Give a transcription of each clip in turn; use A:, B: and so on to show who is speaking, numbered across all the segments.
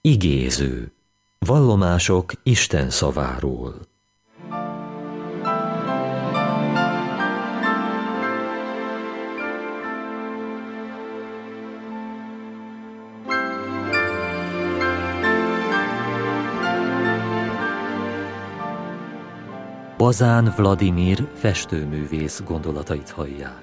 A: Igéző. Vallomások Isten szaváról. Bazán Vladimir festőművész gondolatait hallják.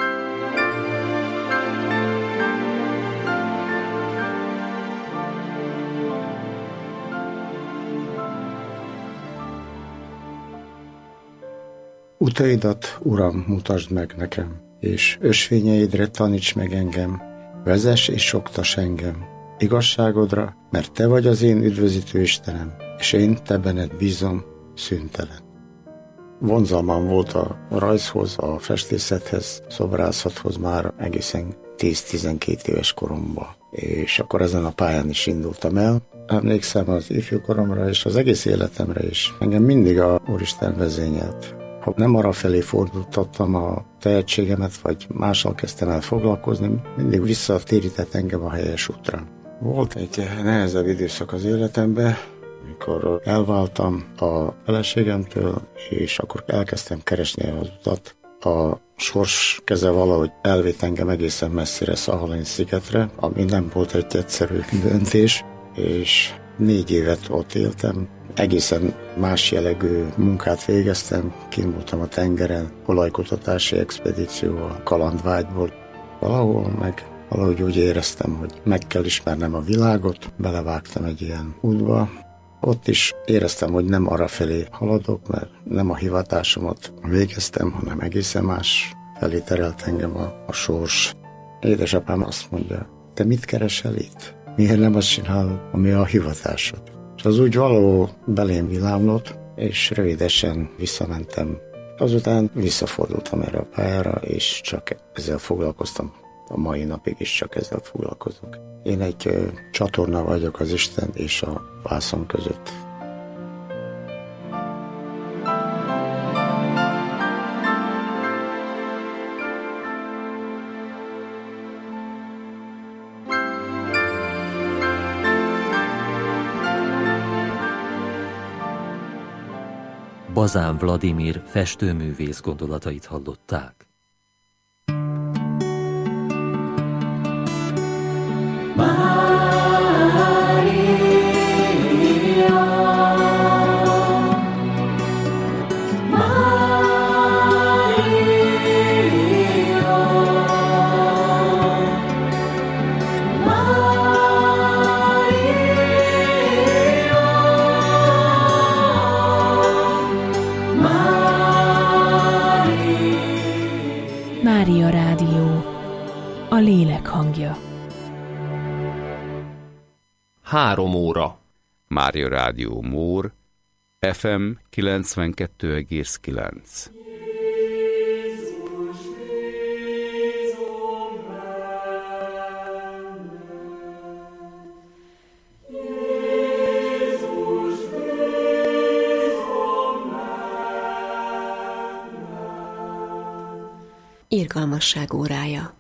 B: Utaidat, Uram, mutasd meg nekem, és ösvényeidre taníts meg engem, vezess és oktass engem igazságodra, mert Te vagy az én üdvözítő Istenem, és én Te benned bízom szüntelen. Vonzalmam volt a rajzhoz, a festészethez, szobrászathoz már egészen 10-12 éves koromban. És akkor ezen a pályán is indultam el. Emlékszem az ifjúkoromra és az egész életemre is. Engem mindig a Úristen vezényelt. Ha nem arra felé fordultattam a tehetségemet, vagy mással kezdtem el foglalkozni, mindig visszatérített engem a helyes útra. Volt egy nehezebb időszak az életemben, amikor elváltam a feleségemtől, és akkor elkezdtem keresni az utat. A sors keze valahogy elvitt engem egészen messzire Szahalin-szigetre, ami nem volt egy egyszerű döntés, és 4 évet ott éltem. Egészen más jellegű munkát végeztem, kint voltam a tengeren, olajkutatási expedícióval, kalandvágyból. Valahogy úgy éreztem, hogy meg kell ismernem a világot, belevágtam egy ilyen útba. Ott is éreztem, hogy nem arra felé haladok, mert nem a hivatásomat végeztem, hanem egészen más felé terelt engem a sors. Édesapám azt mondja, te mit keresel itt? Miért nem azt csinálod, ami a hivatásod? És az úgy való belém villámlott, és rövidesen visszamentem. Azután visszafordultam erre a pályára, és csak ezzel foglalkoztam. A mai napig is csak ezzel foglalkozok. Én egy csatorna vagyok az Isten és a vászon között.
A: Bazán Vladimir festőművész gondolatait hallották.
C: Mária Rádió, a lélek hangja.
D: 3 óra.
E: Mária Rádió Mór, FM 92,9.
F: Irgalmasság órája.